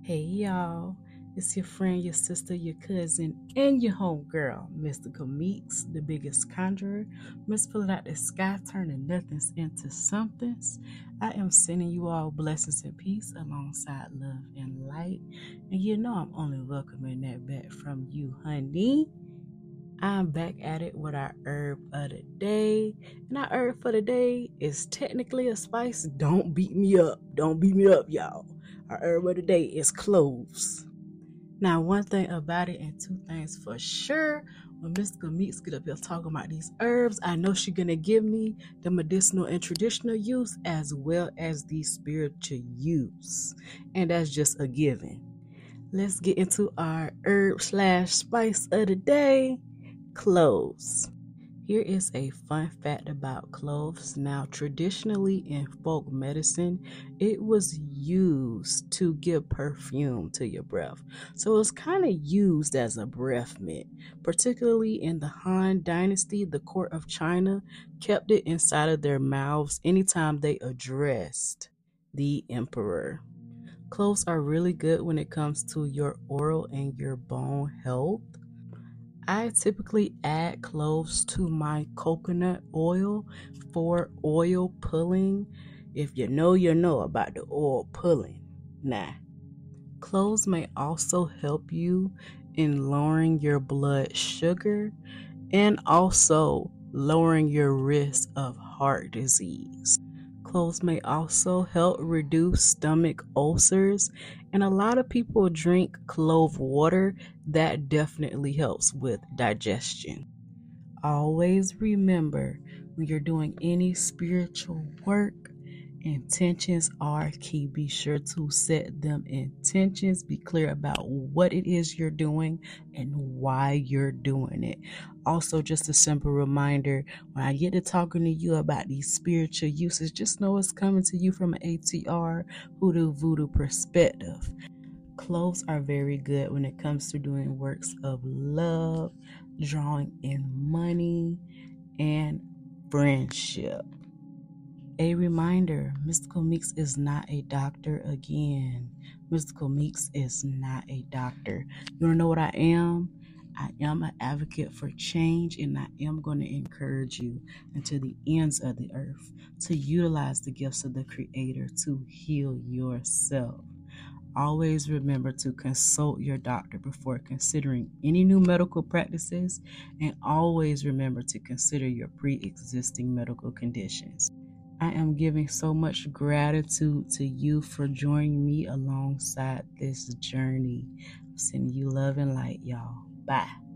Hey y'all, it's your friend, your sister, your cousin, and your homegirl, Mystical Meeks, the biggest conjurer, Miss Pulling out the sky, turning nothings into somethings. I am sending you all blessings and peace alongside love and light. And you know I'm only welcoming that back from you, honey. I'm back at it with our herb of the day. And our herb for the day is technically a spice. Don't beat me up. Don't beat me up, y'all. Our herb of the day is cloves. Now, one thing about it, and two things for sure, when Mystical Meeks get up here talking about these herbs, I know she's going to give me the medicinal and traditional use as well as the spiritual use. And that's just a given. Let's get into our herb/spice of the day. Cloves. Here is a fun fact about cloves. Now, traditionally in folk medicine, it was used to give perfume to your breath. So it was kind of used as a breath mint. Particularly in the Han Dynasty, the court of China kept it inside of their mouths anytime they addressed the emperor. Cloves are really good when it comes to your oral and your bone health. I typically add cloves to my coconut oil for oil pulling. If you know about the oil pulling. Nah. Cloves may also help you in lowering your blood sugar and also lowering your risk of heart disease. Cloves may also help reduce stomach ulcers, and a lot of people drink clove water. That definitely helps with digestion. Always remember, when you're doing any spiritual work, intentions are key. Be sure to set them intentions. Be clear about what it is you're doing and why you're doing it. Also, just a simple reminder, when I get to talking to you about these spiritual uses, just know it's coming to you from an ATR hoodoo voodoo perspective. Cloves are very good when it comes to doing works of love, drawing in money, and friendship. A reminder, Mystical Meeks is not a doctor again. Mystical Meeks is not a doctor. You want to know what I am? I am an advocate for change, and I am going to encourage you until the ends of the earth to utilize the gifts of the Creator to heal yourself. Always remember to consult your doctor before considering any new medical practices, and always remember to consider your pre-existing medical conditions. I am giving so much gratitude to you for joining me alongside this journey. I'm sending you love and light, y'all. Bye.